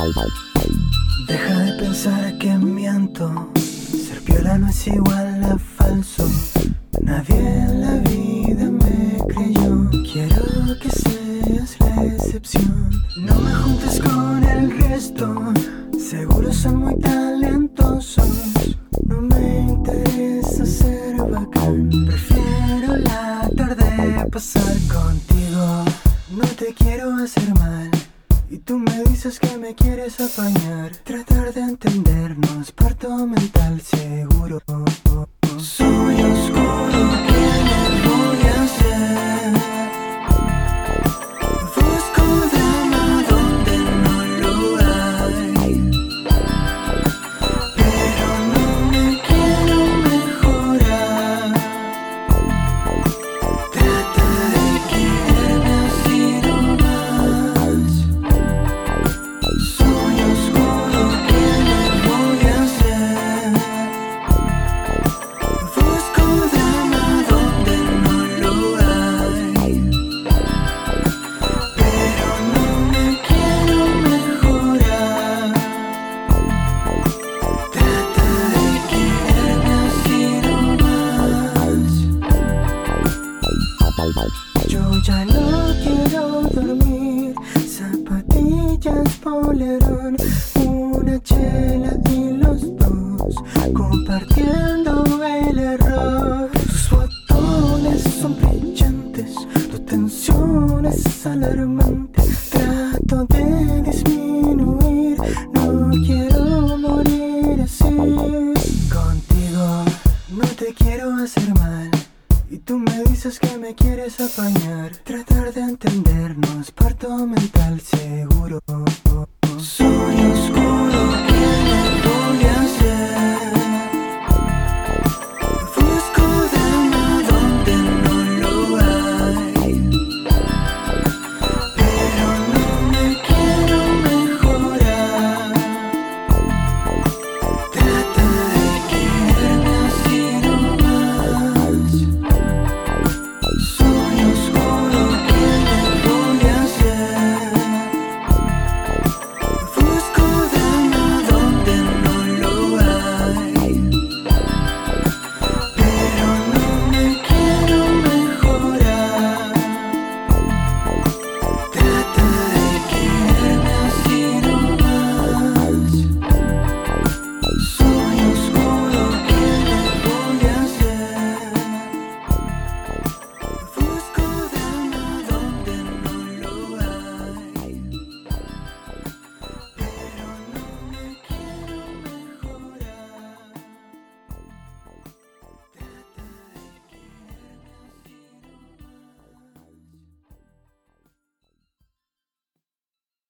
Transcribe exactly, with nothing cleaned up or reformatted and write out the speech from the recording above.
Deja de pensar que miento. Ser piola no es igual a falso. Nadie en la vida me creyó. Quiero que seas la excepción. No me juntes con el resto. Seguro son muy talentosos. No me interesa ser bacán. Prefiero la tarde pasar contigo. No te quiero hacer mal. Y tú me dices que me quieres apañar. Tratar de entendernos, parto mental seguro. Soy oscuro, ¿qué le voy a hacer? Busco drama donde no lo hay. Pero no me quiero mejorar. Trata de quererme así nomás. Soy oscuro, ¿qué le voy a hacer? Busco drama donde no lo hay. Pero no me quiero mejorar. Trata de quererme así nomás. Yo ya no quiero dormir. Zapatillas, polerón, una chela y los dos compartiendo el error. Tus botones son brillantes, tu tensión es alarmante. Trato de disminuir, no quiero morir así. Contigo no te quiero hacer mal. Y tú me dices que me quieres apañar. Tratar de entendernos, parto mental seguro. Soy un